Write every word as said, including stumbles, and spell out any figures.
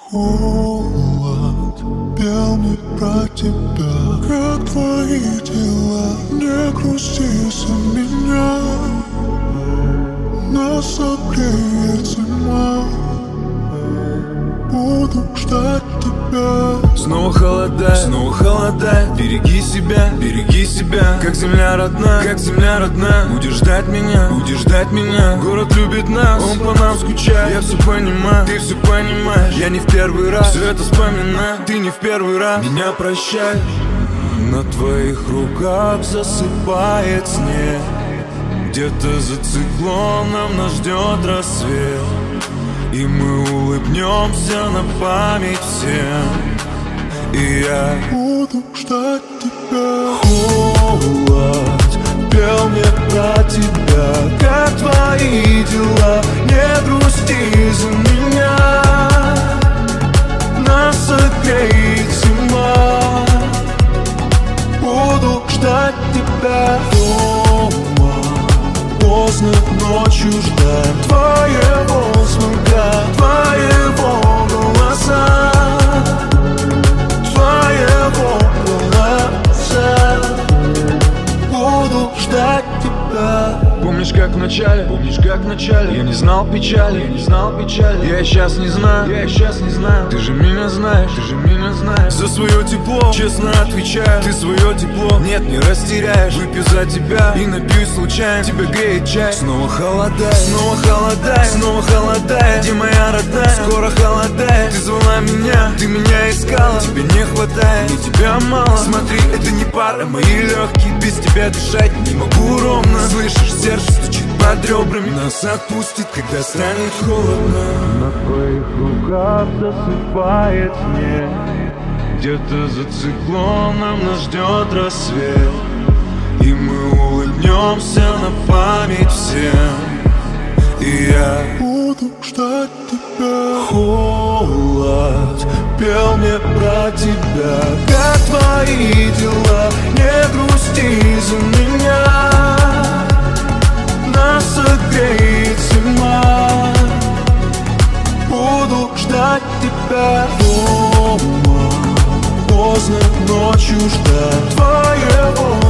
Холод пел мне про тебя, как твои дела. Не грусти за меня, нас согреет зима. Буду ждать тебя. Снова холода, снова холода. Береги себя, береги себя. Как земля родная, как земля родная. Будешь ждать меня, будешь ждать меня. Город любит нас, он по нам скучает. Я все понимаю, ты все понимаешь. Я не в первый раз все это вспоминаю. Ты не в первый раз меня прощай. На твоих руках засыпает снег. Где-то за циклоном нас ждет рассвет. И мы улыбнемся на память всем. И я буду ждать тебя. Холод пел мне про тебя, как твои дела. Не грусти за меня, нас согреет зима. Буду ждать тебя дома, поздно ночью ждать твоего звонка, твоего голоса, твоего голоса. Буду ждать тебя. Помнишь, как в начале, помнишь, как в начале я не знал печали, я не знал печали. Я и сейчас не знаю, я и сейчас не знаю. Ты же меня знаешь, ты же меня знаешь. За свое тепло, честно отвечаю. Ты свое тепло, нет, не растеряешь. Выпью за тебя и напьюсь случайно. Тебя греет чай. Снова холодает, снова холодает, снова холодает. Где моя родная? Скоро холодает. Ты звала меня, ты меня искала. Тебе не хватает, мне тебя мало. Смотри, это не пара, мои легкие. Без тебя дышать не могу ровно. Слышишь, сердце стучит под ребрами. Нас отпустит, когда станет холодно. На твоих руках засыпает снег. Где-то за циклоном нас ждет рассвет. И мы улыбнемся на память всем. И я буду ждать тебя. Холод пел мне про тебя, как твои дела. Не грусти за меня, нас согреет зима. Буду ждать тебя дома, поздно ночью ждать твоего